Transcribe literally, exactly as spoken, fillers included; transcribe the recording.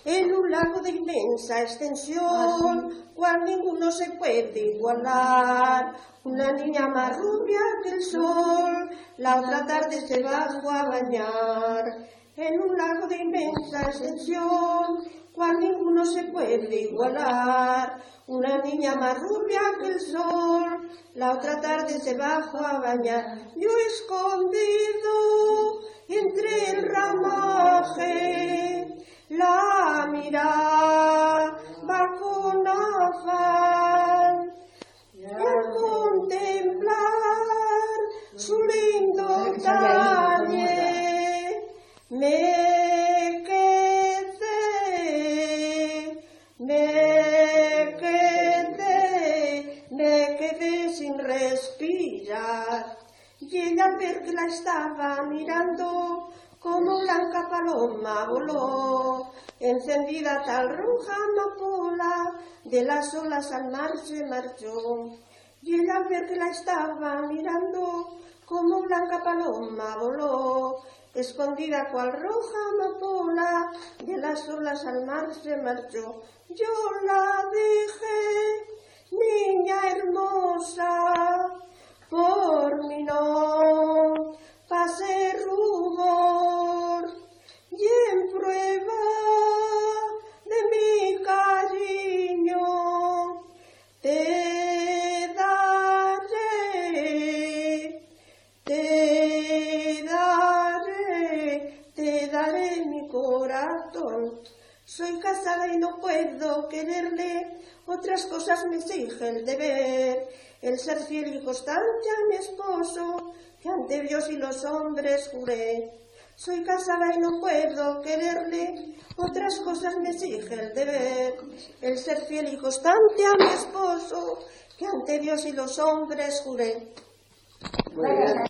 en un lago de inmensa extensión, cual ninguno se puede igualar. Una niña más rubia que el sol, la otra tarde se bajó a bañar. En un lago de inmensa extensión, cual ninguno se puede igualar. Una niña más rubia que el sol, la otra tarde se bajó a bañar. Yo escondido entre el ramaje, la miraba con afán, y al contemplar su lindo talle me quedé, me quedé, me quedé sin respirar. Y ella al ver que la estaba mirando, como blanca paloma voló, encendida tal roja amapola, de las olas al mar se marchó. Y ella al ver que la estaba mirando, como blanca paloma voló, escondida cual roja amapola, de las olas al mar se marchó. Yo la dije, niña hermosa, por mí no pase rubor, y en prueba de mi cariño te daré, te daré, te daré mi corazón. Soy casada y no puedo quererle, otras cosas me exige el deber, el ser fiel y constante a mi esposo, que ante Dios y los hombres juré. Soy casada y no puedo quererle, otras cosas me exige el deber, el ser fiel y constante a mi esposo, que ante Dios y los hombres juré. Muy bien.